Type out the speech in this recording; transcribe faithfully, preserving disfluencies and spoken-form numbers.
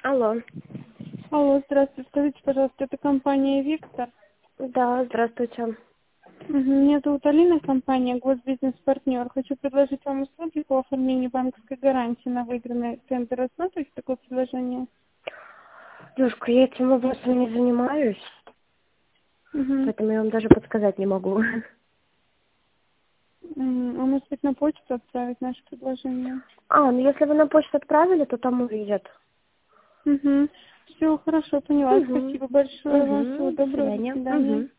Алло. Алло, здравствуйте. Скажите, пожалуйста, это компания «Виктор»? Да, здравствуйте. Мгм. Меня зовут Алина, компания «Госбизнес-партнер». Хочу предложить вам услуги по оформлению банковской гарантии на выигранный тендер. Рассматриваете такое предложение? Девушка, я этим вопросом не занимаюсь, Мгм. поэтому я вам даже подсказать не могу. М, А может быть, на почту отправить наше предложение? А, ну если вы на почту отправили, то там увидят. Угу. Все, хорошо, поняла. Угу. Спасибо большое вам. Всего Угу. До доброго. До свидания. свидания. Угу.